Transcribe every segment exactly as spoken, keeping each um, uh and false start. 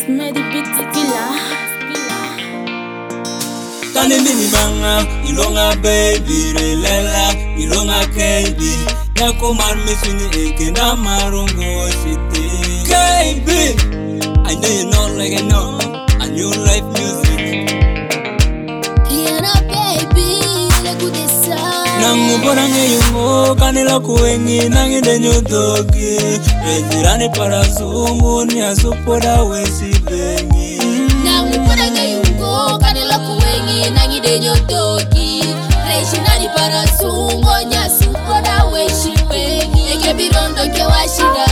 Medi Beat Villa. Kani mini banga, ilonga baby, relela, ilonga K B. Yako mar misuni eke na marungo shiti. K B, I know you know like I know, a new life music. Rihanna baby, le good sound. Nangu borange yungo, kanila kuwengi, nangi denyo dogi. Rejirani para zungu, ni asupora wesi bengi. Nangu borange yungo, kanila kuwengi, nangi denyo dogi. Rejirani para zungu, ni asupora wesi bengi. Eke birondo ke washida.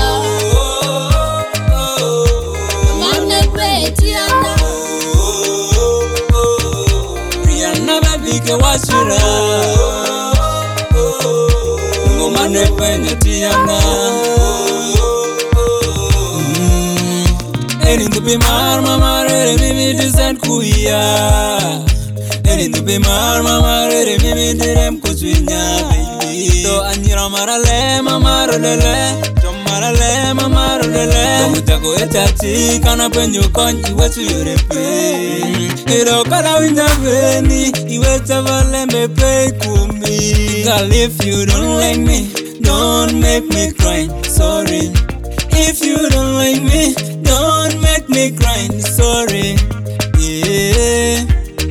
Mamne peti anda. Rihanna baby ke washida. Ngomane penye tianga. Erin to be mar mama re mimi descent kuya. Erin to be mar mama re mimi direm kuchinya baby. To anyira marale mama rolele. To marale mama rolele. To mutako etati kana penyo konji wetu yorepe. Ero kala winda veni iwe tavale me pay kumi. Girl, if you don't like me, don't make me cry, sorry. If you don't like me, don't make me cry, sorry. Yeah.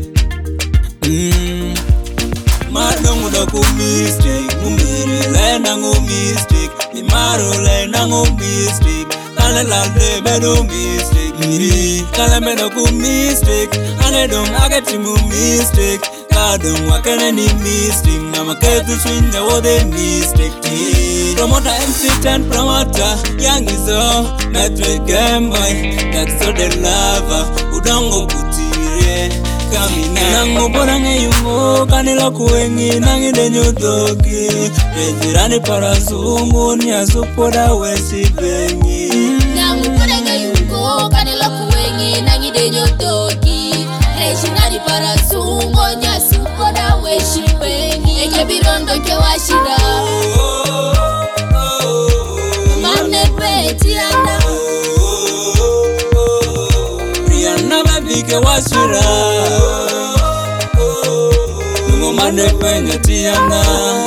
Mm. Madongo da ku mistake, mumiri le nango mistake, mi maro le nango mistake, kale la de bedo mistake, miri kale me da ku mistake, ane dong agati mu mistake. Kadung wakane ni mistake, na maketu swinja wode mistake ti. Promoter M C ten promoter, young izo, metric game boy, that's so the lover, udongo kutire, kamina. Nango borange yungo, kanila kuwengi, nangi denyo dogi. Rejirani para zungu, ni asupora wesi bengi. Nango borange yungo, kanila kuwengi, nangi denyo dogi. Rejirani para zungu, ni asupora wesi bengi. Eke birondo ke washida. Mamne peti anda. Rihanna baby ke washira. Nungo mane penye tianga.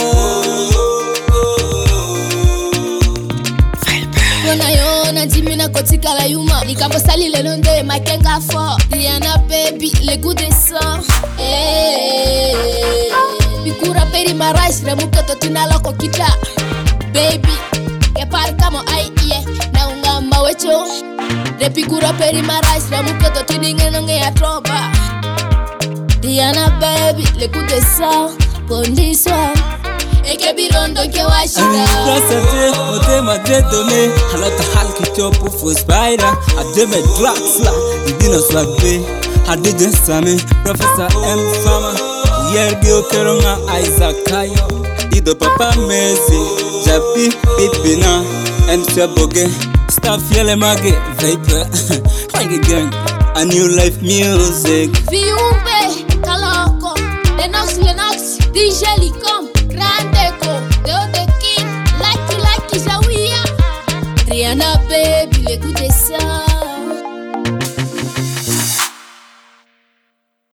Kona yona jimina kotika la yuma. Nikambo sali lelo nde makenga fo. Rihanna baby le good song. Eh. Bikura peri marash remuke totina loko kita. Baby ke par kamo ai iye na ungamba wecho. Repikura peri marash remuke totininge nonge atroba. Rihanna baby le good song. Condition eke birondo ke washida. Trasate, mote madredo me. Halata halki chopu for spider. Ademe draxla, idino swag be. Hadide same, Professor M Fama. Yergio keronga Isaac Kayo. Ido papa Messi, Japi Pipina, and Shaboge. Staff yele mage, vapor. Hang again, a new life music. Viumbe, kaloko, Lenox, Lenox, D J Lico.